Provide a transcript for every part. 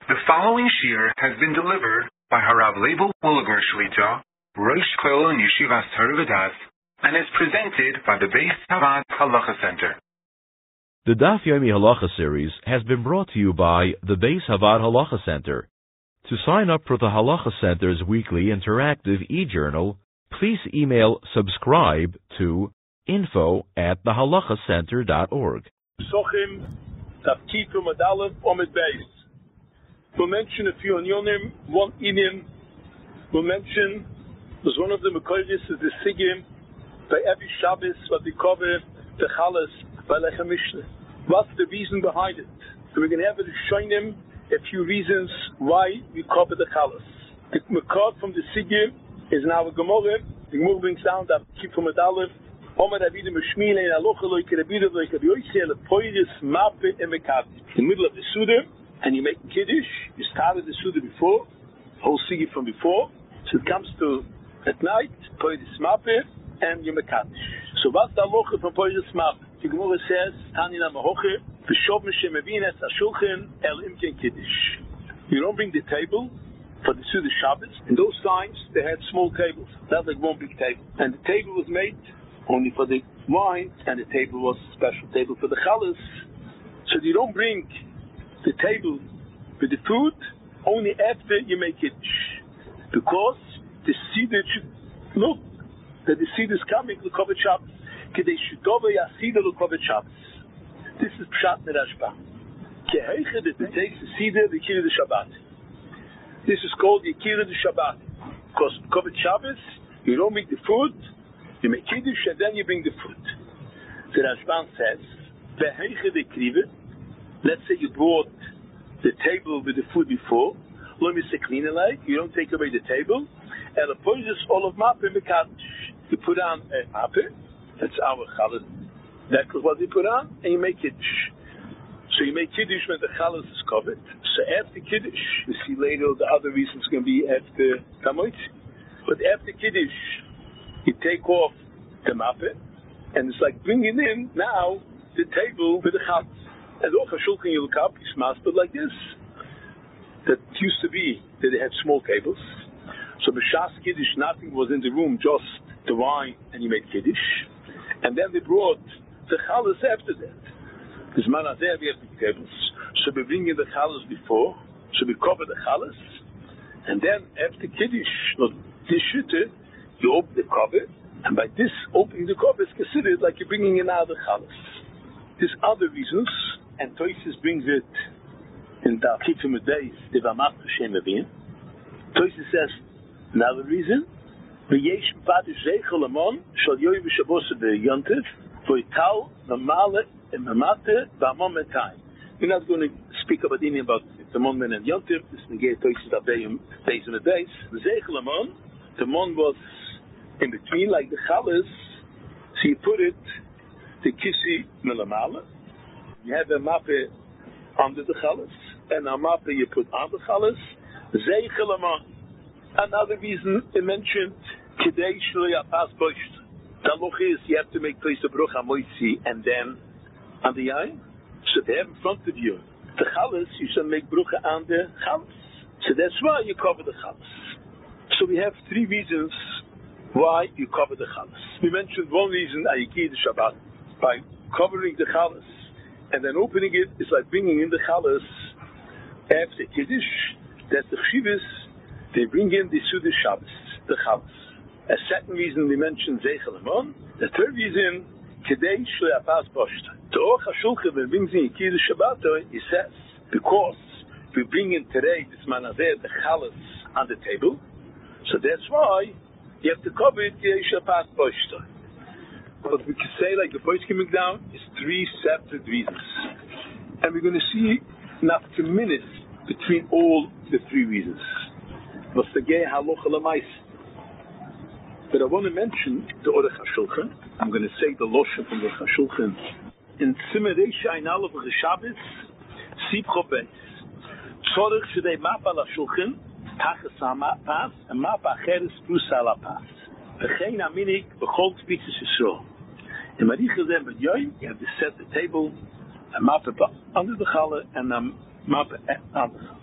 The following shir has been delivered by Harav Leibel Williger Shlita, Rosh Kollel and Yeshivas Torah V'das, and is presented by the Beis Havad Halacha Center. The Daf Yomi Halacha series has been brought to you by the Beis Havad Halacha Center. To sign up for the Halacha Center's weekly interactive e-journal, please email subscribe to info@thehalachacenter.org. Sochim, Tafkitu Madalev, Omid Beis. We'll mention a few onyonim, one inyan. We'll mention, was one of the Mekoidis is the Sigim, by every Shabbos, what we cover, the Chalas, by Lechem Mishnah. What's the reason behind it? So we're going to have to show him a few reasons why we cover the Chalas. The Mekod from the Sigim is now a Gemorah. The Gemorah brings down that Kifu Madalev, Omer Avidim Shmile, and Alocha Loike Rabida Loike Rabioise, Lepoidis, Mape, and Mekad. In the middle of the Suda, and you make Kiddush, you started the Suda before, whole Sigi from before, so it comes to at night, Poidis Mape, and you Mekadosh. So what's the Alocha from Poidis Mape? The Gemara says, Tanina Mahoche, V'shov Meshem Evines Ashulchen El Imken Kiddush. You don't bring the table for the Suda Shabbos. In those times, they had small tables, not like one big table. And the table was made only for the wine, and the table was a special table for the Chalas. So you don't bring the table with the food only after you make it, because the Seder should look that the Seder is coming to cover Shabbos. This is Pshat Nerashba. Keheiche that it takes the Seder, the Kira the Shabbat. This is called the Kira the Shabbat, because cover Shabbos you don't make the food, you make Kiddush and then you bring the food. The Rashban says, Keheiche the Krive. Let's say you brought the table with the food before. Let me say clean it like you don't take away the table. And the point is all of mape mekadosh. You put on a mape, that's our challah. That's what you put on, and you make kiddush. So you make kiddush when the challah is covered. So after kiddush, you see later the other reasons going to be after tamoit. But after kiddush, you take off the mape, and it's like bringing in now the table with the challah. And also Shulchan you look up, it's mastered like this. That used to be that they had small tables. So B'Shas Kiddush, nothing was in the room, just the wine, and you made Kiddush. And then they brought the Chalas after that. This Manazeh, we have big tables. So we bring in the Chalas before, so we cover the Chalas, and then after Kiddush, this Shütte, you open the cover, and by this opening the cover is considered like you're bringing in other Chalas. There's other reasons, and Toises brings it in the Kitzum Days, the Vamat Hashem Avin. Toises says, another reason, V'yesh Padish Zeichel Amon, Shal Yoy V'Shabos V'Yontev, V'Yital, V'Male, and V'Mate, V'Amon Metai. We're not going to speak about any about the Mon Men and Yontev, this negate Toises Abeyim, Days in the Days. The Zeichel Amon, the Mon was in between, like the Chalas, so you put it, the Kisi Melamala, you have a mape under the Chalas, and a mape you put on the Chalas. Zeichel Amon. Another reason they mentioned, Kidei Shloi Apas Boisht. The loch is you have to make place of Bruch HaMoitzi and then on the Yain. So they have in front of you the Chalas, you should make Bruch on the Chalas. So that's why you cover the Chalas. So we have three reasons why you cover the Chalas. We mentioned one reason, Ayiki the Shabbat, by covering the Chalas and then opening it is like bringing in the Chalas after Kiddush. That's the Chivas. They bring in the Suda Shabbos, the Chalas. A second reason we mentioned Zeichel Amon. The third reason, Kedei Shloi Apas Boshta. The Aruch HaShulchan, when it brings in Kiddush Shabbat, he says, because we bring in today this Manazeh, the Chalas, on the table, so that's why you have to cover it Kedei Shloi Apas Boshta. What we can say, like the voice coming down, is three separate reasons. And we're going to see not a minute between all the three reasons. But I want to mention the Aruch HaShulchan. I'm going to say the Loshen from the Aruch HaShulchan. In Siman Reish Ayin Aleph Shabbos, Sibcho Beis. Tzorich Shedei Mapa LaShulchan, Tachas HaMapas, and Mapa Acheres Prusa LaPas. V'chein Aminik B'chol Tfitzis Yisrael. In Maricha Zem B'Yoyim, you have to set the table, a Mapa under the Challah, and a Mapa under the Challah.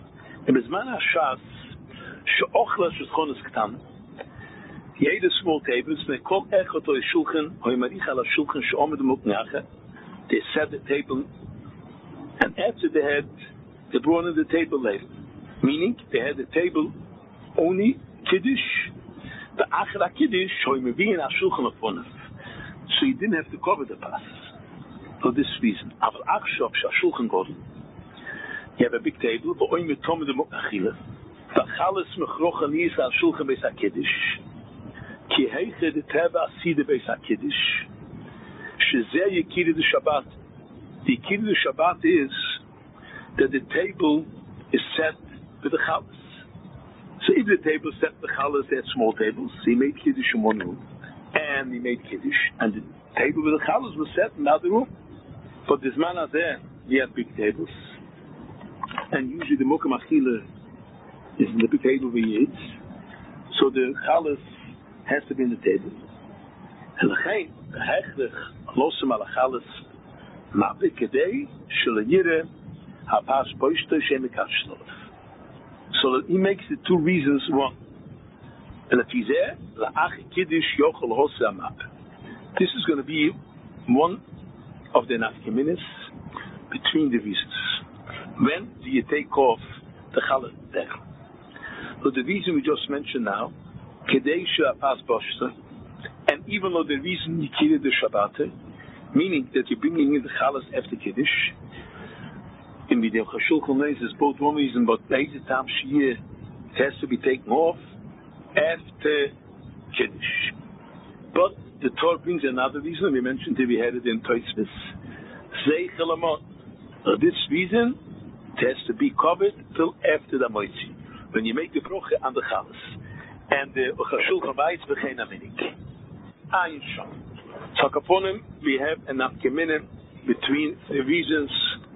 בזמן הש"ס, שאוכלה שולחנס קטן, jede small table, met kom echt tot je shulchan, hoe je maricha la shulchan, she'omed hem ook nachen, they set the table, and after they had, they brought in the table later. Meaning, they had the table only Kiddush, the Achra Kiddush, hoe je me wie in haar shulchan upon it. So you didn't have to cover the pass. For this reason. Aber Achshov, shulchan godel, you have a big table, but hoe je me tomed hem ook nachile, v'chalis mechrochen is haar shulchan beis ha-Kiddush, כי היכד טבע עשידה בייס הקדיש שזה יקיר the Shabbat. The יקיר the Shabbat is that the table is set with the chalas. So if the table is set with the chalas, they had small tables. So he made kiddush in one room and he made kiddush, and the table with the chalas was set in another room. But this man there, we had big tables, and usually the mokum achila is in the big table we eat, so the chalas has to be in the table. And l'chein, hechlich, losem al achalas, ma'be kedei, shel yire, hapas poishto shem ekashlov. So that he makes the two reasons one. And if he's there, la'ach kiddush yochel hose amap. This is going to be one of the nafkeminis between the reasons. When do you take off the chalas there? So the reason we just mentioned now, and even though the reason you kill the Shabbat, meaning that you're bringing in the chalas after Kiddush, in the Shulchan is both one reason, but it has to be taken off after Kiddush. But the Torah brings another reason, we mentioned that we had it in Tosfos. This reason, it has to be covered till after the Moitzi, when you make the broche on the chalas. And the Shulchan Bayis b'chein aminik. Ayin sham. So upon him, we have an afkeminim between the reasons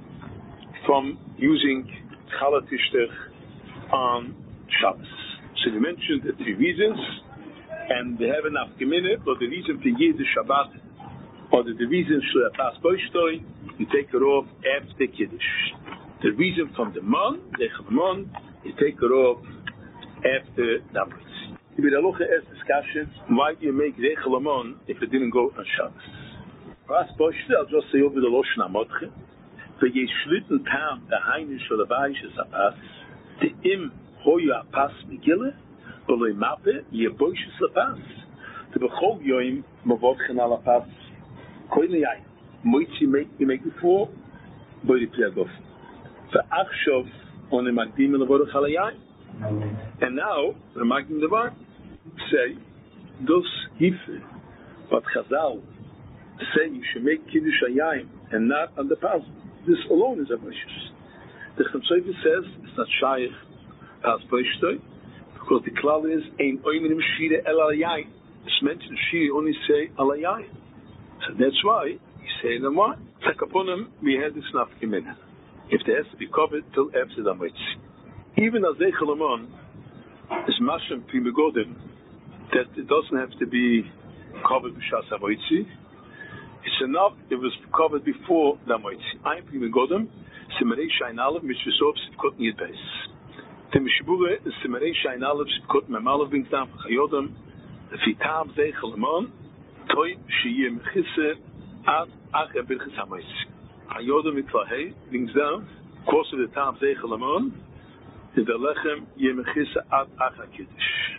from using challah tishtech on Shabbos. So we mentioned the three reasons, and we have an afkeminim, but the reason for Yid Shabbat, or the reason shel pas boishtoi, you take it off after Kiddush. The reason from the mon, the Chemon, you take it off after Damas. If the halacha is discussion, why do you make Rechel Amon if it didn't go on Shabbos? Pas Boshte, I'll just say over the Loshen Amotche, for ye shlitten tam, the Heinish or the Bayish is a pass, the im hoyu a pass Megillah, or loy mape, ye Boish is a pass, the Bechol Yoim, Mavotchen ala pass, koine yain, moitzi you make before, boy the Pliagof. For Achshov, on the Magdim and the Vodach ala yain. And now, the Magdim Devar say, those hife, but Chazal say you should make Kiddush Hayayim and not on the pas. This alone is a vicious. The Chemsoiva says it's not Shaykh Pas Boishtoi, because the klal is Ein Oiminim Shire El Hayayim. It's mentioned Shire only say Al Hayayim. So that's why he say them why. Like upon him, we had this nafkemina. If there has to be covered till after the Moitzi. Even as Rechel Amon is Mashem Pri Megodim, that it doesn't have to be covered b'shas hamoitzi. It's enough if it was covered before the hamoitzi. I'm Pri Megodim, Simarei Shain Aleph, Mitzvosov Sivkot Niyad Beis. The Mishbure is Simarei Shain Aleph, Sivkot Mem Aleph, brings down for Chayodam, the Fitam Rechel Amon, Toi Shiyeh Mechisse, Ad Acher Birchis hamoitzi. Chayodam Mitlahei brings down, course of the Tam Rechel Amon, is the Lechem Yemechisse Ad Acher Kiddush.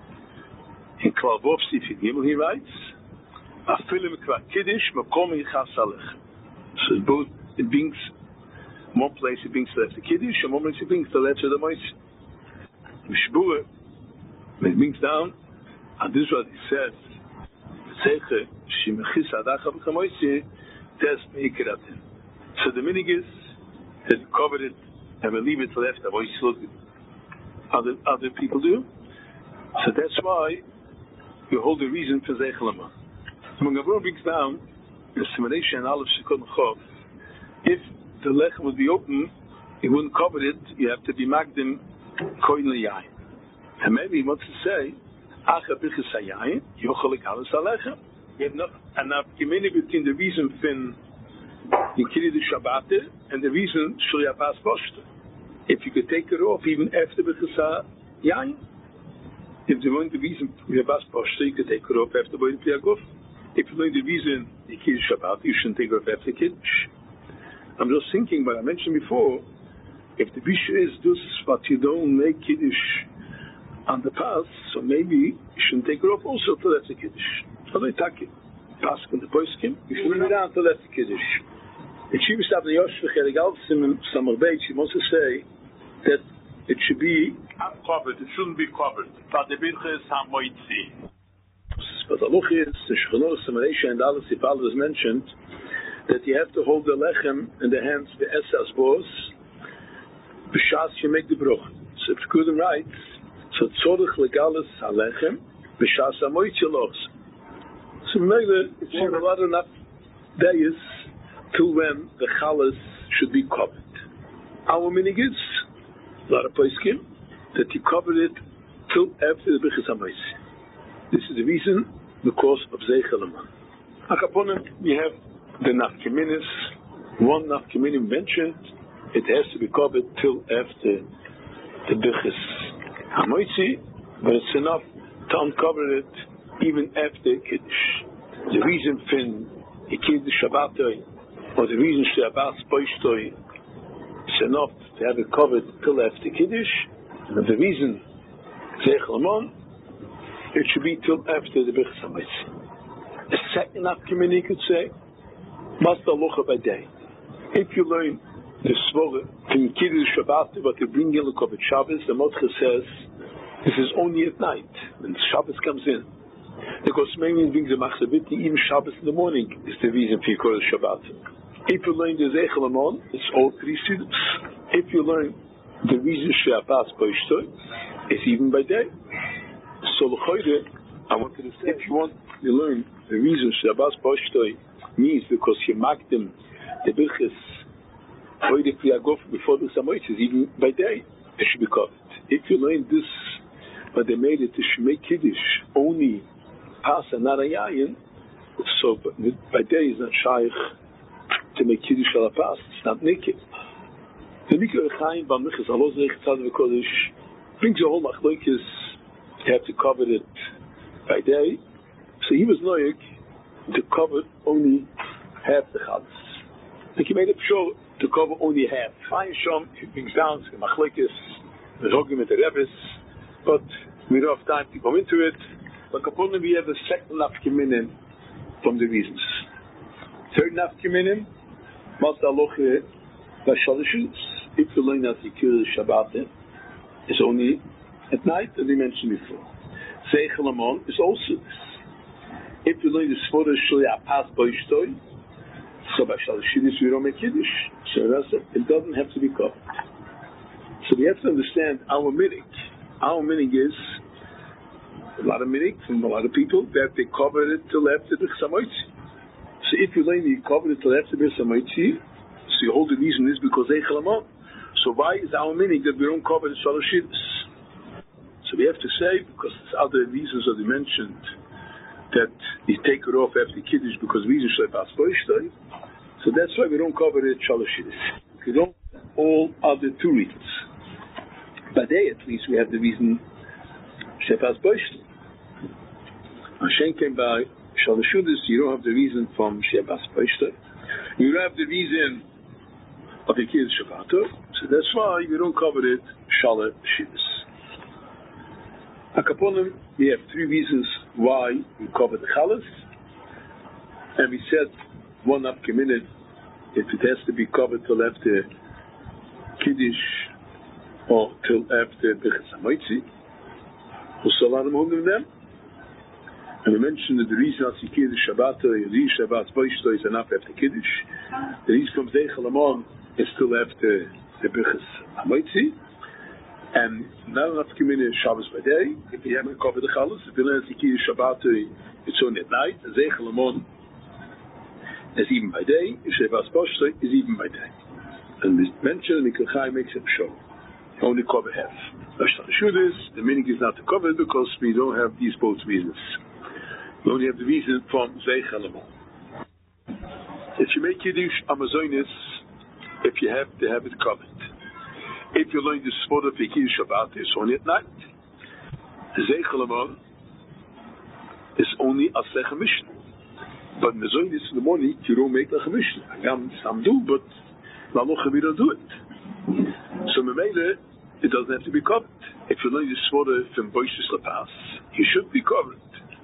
In Klavov Sifid Gimel he writes, Afilim Kva Kiddush Makom Yichas Alechem. So both it brings one place it brings to the Kiddush, and one place it brings to the the Moitzi. Mishbura, when it brings down, and this is what he says, Seche Shimechis Ad Acher Moitzi, Tes Meikeratin. So the minig is that you covered it and we leave it till after Moitzi. Other people do. So that's why you hold the reason for Rechel Amon. So when Gavur brings down the Simarei and Aleph Shekot Chov, if the lechem would be open, he wouldn't cover it. You have to be magdim koin liyayin. And maybe he wants to say, Acha Birchis Hayayin, Yochel Ekalas Alechem. You have enough gemini between the reason fin Yikiri the Shabbat and the reason Shul Yapas Boshte. if you could take it off even after Bechasa Yain. If you learn the reason you could take it off after Boyd Piagov. If you learn the reason you Kiddush Shabbat, you shouldn't take it off after Kiddush. I'm just thinking, but I mentioned before, if the Bisha is this, but you don't make Kiddush on the pass, so maybe you shouldn't take it off also till after Kiddush. So they take it. Pass on the Poiskim, you should leave it down till after Kiddush. In Shivas Avnei Yoshvach Erigal Samar Beit, she wants to say that it should be covered. It shouldn't be covered. But the Birchas HaMoitzi. But the look is the Shechonor Samarisha and Aleph Sipal was mentioned that you have to hold the lechem in the hands the Esas Bos b'shas you make the bruch. So if Kudim writes, so tzorich legalis halechem b'shas hamoitzi los. So maybe it's a lot of enough days till when the chalas should be covered. Our minig is a lot of poskim that you cover it till after the Birchas HaMoitzi. This is the reason because of Zeichelaman. Akaponim, we have the Nafkeminis, one Nafkeminim mentioned, it has to be covered till after the Birchas HaMoitzi, but it's enough to uncover it even after Kiddush. The reason for Kiddush Shabbatoi, or the reason Shabbat Poishtoi, it's enough to have it covered till after Kiddush, and the reason Zeichelaman, it should be till after the Birchas HaMoitzi. A second Nafkemini could say, Masta Locha by day. If you learn the Svore from Kiddush Shabbat, but you bring in the Kovet Shabbos, the Motcha says, this is only at night, when Shabbos comes in. Because many brings the Machzaviti, even Shabbos in the morning, is the reason for Kiddush Shabbat. If you learn the Zeichelaman, it's all three students. If you learn the reason Shabbat Poishtoi, it's even by day. So I wanted to say, if you want to learn the reason Shabbos Poishtoi means because you marked them the Birchas Hoide Priagov before the Samoitzes, even by day, it should be covered. If you learn this, but they made it to make Kiddush only pass and not a yayin, so by day is not shaykh to make Kiddush ala pass, it's not naked. The Mikra Chaim Bamichas Alozech Tzad V'Kodesh brings a whole machlokes. You have to cover it by day. So he was noyek to cover only half the chalas. Like he made it sure to cover only half. Fine Shom, he brings down the machlokes, the argument the Rebbe's, but we don't have time to go into it. But upon we have the second nafkeminim from the reasons. Third nafkeminim, Masta Loche Vashalishus. If you learn that the Kiddush Shabbat is only at night, as we mentioned before. Zeichelaman is also this. If you learn the Svora Shli Apas Boishtoi, so by Shalashidis we don't make Kiddush. So that's it. It doesn't have to be covered. So we have to understand our minig. Our minig is a lot of minig from a lot of people that they cover it till after the Chamoitzi. So if you learn you cover it till after the Chamoitzi, so your whole reason is because Zeichelaman. So why is our minig that we don't cover the Shalashidis? So we have to say, because there's other reasons that we mentioned, that you take it off after Kiddush because reason Shabbat Poishtoi. So that's why we don't cover it Shalashidis. We don't all other two reasons. By day at least we have the reason Shabbat Poishtoi. Hashem came by Shalashidis, you don't have the reason from Shabbat Poishtoi. You don't have the reason of the Kiddush Shabbat. So that's why we don't cover it Shalashidis. Akaponim, we have three reasons why we cover the chalas, and we said one nafkeminah if it has to be covered till after Kiddush or till after Birchas HaMoitzi. Usalanam holding them, and we mentioned that the reason that Kiddush Shabbat or Shabbat Poishtoi is enough after Kiddush. The reason from Zeichelaman is still after the Birchas HaMoitzi. And not enough to come in Shabbos by day. If you haven't covered the chalas, if you learn the Kiddush Shabbat, it's only at night. Zeichelaman is even by day. Shabbat Poishtoi is even by day. And we mentioned Mikra Chaim makes it show. Only cover half. The meaning is not to cover it because we don't have these both reasons. We only have the reason from Zeichelaman. If you make Kiddush Amazonis, if you have to have it covered. If you learn the sport of Kiddush Shabbat, it's only at night. Zeichel Amon is only a Sechem Mishnah. But Mezoidis in the morning, you don't make like a Mishnah. Some do, but Lalocha we don't do it. So Memele, it doesn't have to be covered. If you learn the sport from Boishis Lapas, you should be covered.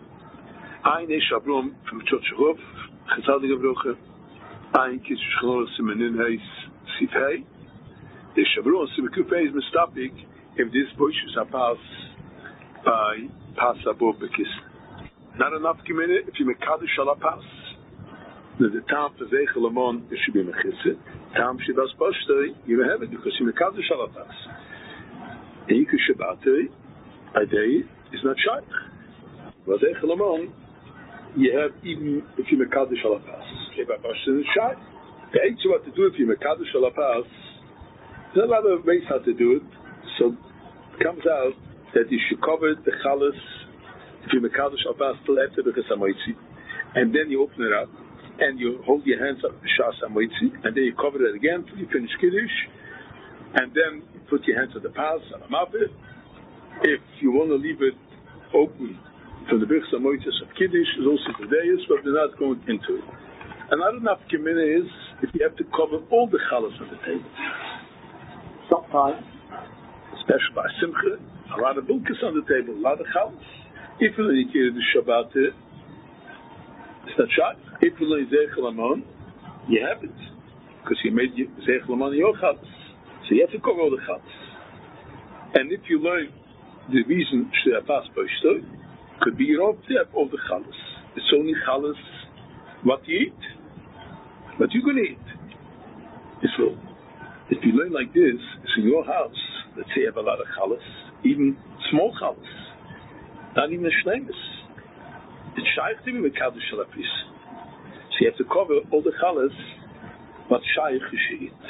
Ein Eish Abram from Chotcherhof, Chazal de Gavroche, Ein Kiddush Chalor Simenin Heis Sifhei, the Shabron Simekufei is Mistapik if this Boishis Lapas by Pasabo Bekis. Not enough committed if you make Kaddish Alapas. The time for Zeichel Amon, it should be Mechitze. Time Shivas Bashtoi, you don't have it because you make Kaddish Alapas. Eiku Shabbatoi, a day is not Shaykh. But Zeichel Amon, you have even if you make Kaddish Alapas. Shivas Bashtoi is Shaykh. The eight what to do if you make Kaddish Alapas, there's a lot of ways how to do it. So it comes out that you should cover the Chalas if you make Kaddish Alapas till after the Chasamoitzi. And then you open it up and you hold your hands up the Shas Hamoitzi, and then you cover it again till you finish Kiddush, and then you put your hands on the Pas, on the Mavit. If you want to leave it open from the Birchs Hamoitzi of Kiddush, is also the days, but we're not going into it. Another nafkamina is if you have to cover all the Chalas on the table. Sometimes, especially by Simcha, a lot of Bulkas on the table, a lot of Chalas. If you learn the Shabbat, it's not Shabbat. If you learn Zeichel Amon, you have it. Because you made Zeichel Amon your Chalas. So you have to cover all the Chalas. And if you learn the reason Shreyapas Boishtoi, could be you don't have all the Chalas. It's only Chalas what you eat. What you're going to eat. So if you learn like this, it's in your house. Let's say you have a lot of Chalas, even small Chalas. Not even a Shleimus. It's shaykh to be with Kaddish Shalapis. So you have to cover all the Chalas what shaykh you should eat.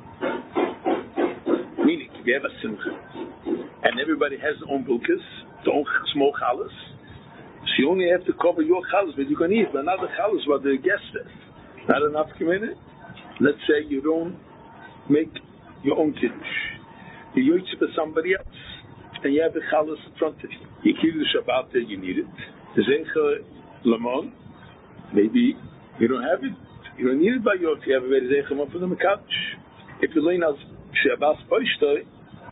Meaning, if you have a Simcha, and everybody has their own Bulkas, their own small Chalas, so you only have to cover your Chalas, but you can eat, but not the Chalas what the guest has. Not enough community. Let's say you don't make your own Kiddush. You use it for somebody else, and you have the Chalas in front of you. You kill the Shabbat, you need it. The Zeichel Lamon, maybe you don't have it. You don't need it by you if you have a very Zeichel Lamon for the Mekadosh. If you learn as She'abas Boishtoi,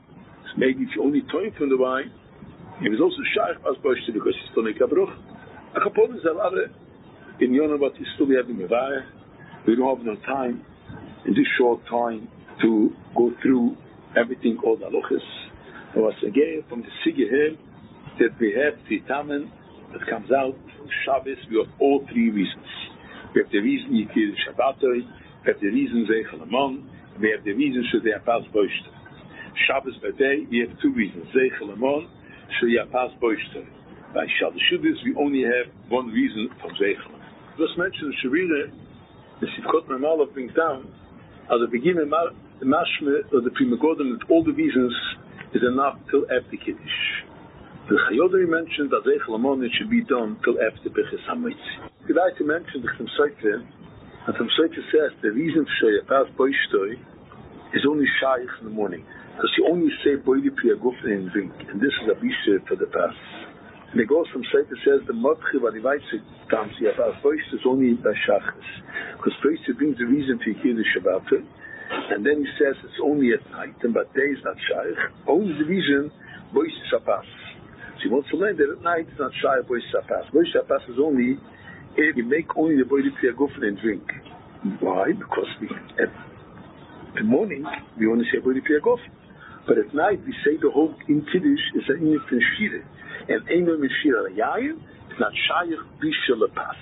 maybe if you only toy from the wine, it was also Shaykh Bas Boishtoi because you still make a bruch. A couple is a lot of in Yonah, but you still have in Mevaya. We don't have no time in this short time to go through everything, all the halachas. There was again from the Sigeh that we have the Tamen that comes out Shabbos. We have all three reasons. We have the reason Yikir Shabbatoi, we have the reason Zeichel Amon, we have the reason She'apas Boishtoi. Shabbos by day, we have two reasons, Zeichel Amon, She'apas Boishtoi. By Shabbos Shudis, we only have one reason from Zeichel. Just mentioned Shavira, the Sivkot Mamala brings down, at the beginning, the Mashme or the Pri Megadim, that all the reasons is enough till after Kiddush. The Chayodari mentioned that Zeichel Amon should be done till after Birchas Hamoitzi. I'd like to mention the Chum Sofer, and Chum Sofer says the reason for She'apas Boishtoi is only Shaykh in the morning, because you only say Boili Pri Agufin and drink, and this is a Bishr for the past. And it goes from Sofer says the Modchi Vadivaitzik times She'apas Boishtoi is only by Shachas, because first he brings the reason for Yikir Shabbat, and then he says it's only at night, and by day is not Shaykh, only the reason Boishtoi Shapas. So he wants to learn that at night it's not Shaykh Boishtoi Shapas. Boishtoi Shapas is only if you make only the Boili Pri Agufin and drink. Why? Because at the morning we only say Boili Pri Agufin. But at night we say the whole in Kiddush is an Inyan from Shira. And Eino Min Shira Yayin is not Shaykh Bisha Lepas.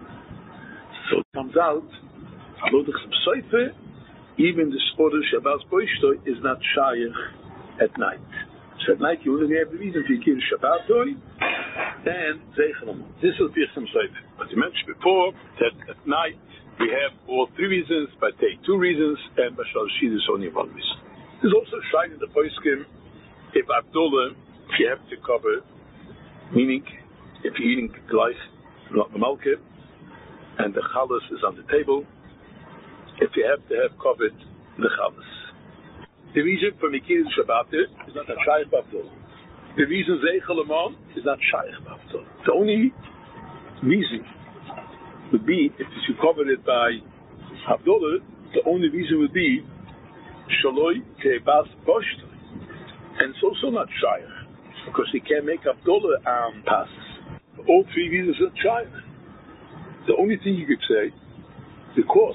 So it comes out, Halodach Sam Sofer, even the sport of She'abas Boishtoi is not Shaykh at night. So at night you only have the reason for Yikir Shabbatoi and Zeichel Amon. This will be some Sofer. But you mentioned before that at night we have all three reasons, but take two reasons, and Bashal Shid is only one reason. There's also a shayla in the Poskim, if Abdullah, if you have to cover, meaning if you're eating gleich, not the malke, and the chalas is on the table, if you have to have covered the chalas. The reason for Mikir Shabbat is not a Shaykh B'Avdollah. The reason Zeichel Amon is not Shaykh B'Avdollah. The only reason would be, if you cover it by Havdollah, the only reason would be Shaloi Ke'ebas Boshta. And it's also not Shaykh, because he can't make Havdollah on passes. All three reasons are Shaykh. The only thing you could say, because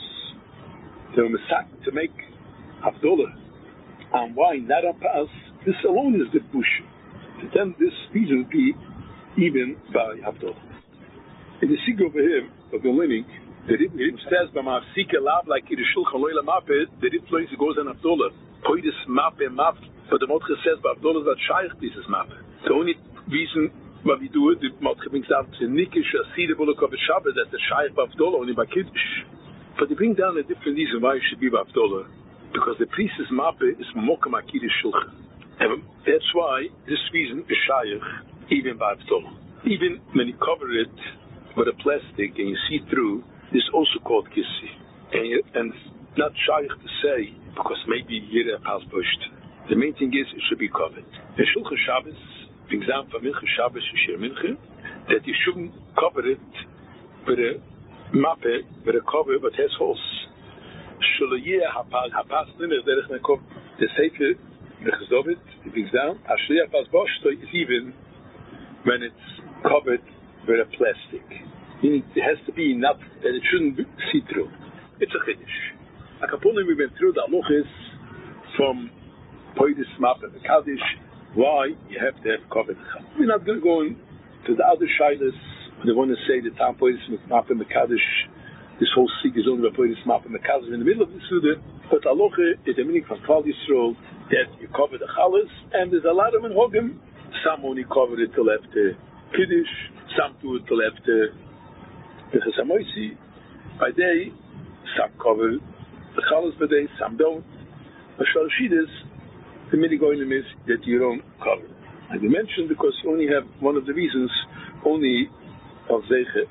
to make Havdollah on wine, not on pas, this alone is the bush. Then this reason would be even by Havdollah. In the Sig over here, of the learning, the Ritm says, B'ma'afsika lav like in the Shulchan Loy Lamapet, the Ritm place goes on Havdollah. Poidis mape map, but the Motche says, B'Havdollah is not Shaykh, this is mape. The only reason why we do it, the Motche brings down to Nikish, Asida, Bullock of Shabbat, that's the Shaykh B'Havdollah, only by Kiddush. But they bring down a different reason why it should be B'Havdollah, because the priest's mape is Mokam Akiddush Shulchan. And that's why this reason is Shaykh, even by Havdollah. Even when you cover it with a plastic and you see through, this is also called Kissi. And it's not Shaykh to say, because maybe Yireh has pushed. The main thing is, it should be covered. In Shulchan Shabbos, for example, Mincha Shabbos, Shir Mincha, that you shouldn't cover it with a mappe, with a cover, but has holes. Shulayeh hapas niner derech nekov. The Sefer, the Chazovit, it brings down, Ashliyah pas boshto is even when it's covered with a plastic. Meaning it has to be not, that it shouldn't see through. It's a Chiddush. A Kaponim, we went through the Aluchis from Poidis Map and the Kaddish, why you have to have covered. We're not going to go into the other Shilas. They want to say the Tam Poidis Map and the Kaddish, this whole Sig is only by Poidis Map and the Kaddish in the middle of the Suda. But Aluche is the meaning from Klal Yisrael that you cover the Chalas, and there's a lot of them in Hogim. Some only cover it till after Kiddush, some do it till after the Chesamoisi. By day, some cover the Chalas by day, some don't. But Shalashidis, the mini going is that you don't cover. And we mentioned because you only have one of the reasons, only of Zeiche.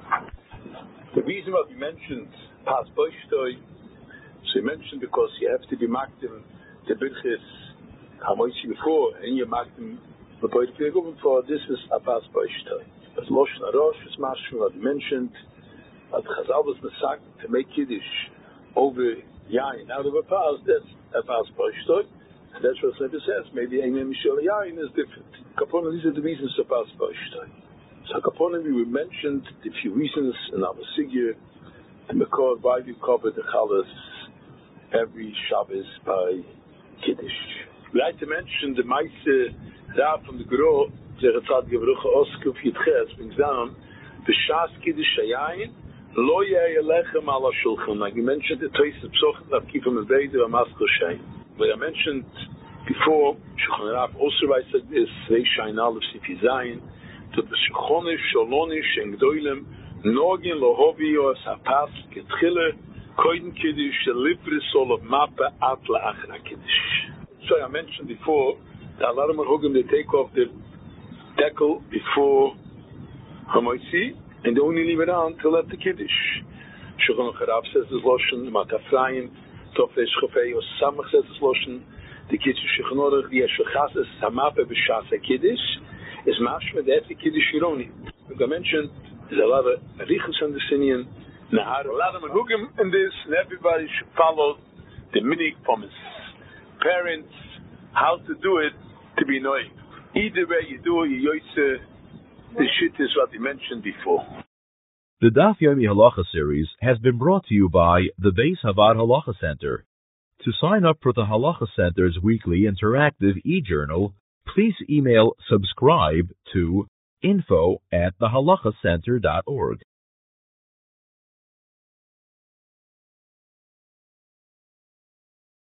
The reason why we mentioned Pas Boishtoi, so we mentioned because you have to be Makdim the Birchis Hamoisi before, and you Makdim the Boit for this is a Pas Boishtoi. But Loshen Arosh is Mashma, what we mentioned, at Chazal was Mesak to make Kiddush over Yain out of a Pas, that's a Pas Boishtoi. And that's what Rebbe says. Maybe Aimim Mishal Yain is different. Kaponim, these are the reasons of Pas Boishtoi. So Kaponim, we mentioned the few reasons in our Sigir, the Mekor, why we cover the Chalas every Shabbos by Kiddush. We like to mention the Maise Rav from the Gro, Zeretzad Gevrucha Oskuf Yitches, brings down the Shas Kiddush Yain, Lo Yeh Lechem Ala Shulchan. Like we mentioned, the Toys of Psoch, Rav Kifa Meveidu, Amasko Shein. What I mentioned before, Shulchan Rav also writes like this, Reishain Aleph Sifi Zayin, to the Shulchonish, Sholonish, and Gdoilem, Nogin Lohovi or Sapas, Ketchille, Koiden Kiddush, Libris Sol of Mappa, Atla Achra Kiddush. So I mentioned before, that a lot of Hogim, they take off the decal before Hamoisi, and they only leave it on till after Kiddush. Shulchan Rav says this Loshen, Matafrayim, Tofresh Chofei, or Samach says this Loshen, the Kiddush Shulchan Aruch, the Yeshachas, Samappa, B'Shas Kiddush, is mashma that the Kiddush Yironi. Like I mentioned, there's a lot of Arichus on the Sinian, a lot of Menhugim in this, and everybody should follow the minig from his parents, how to do it to be annoying. Either way you do it, you yoytze, the shit is what we mentioned before. The Daf Yomi Halacha series has been brought to you by the Beis Havad Halacha Center. To sign up for the Halacha Center's weekly interactive e-journal, please email subscribe to info@thehalachacenter.org.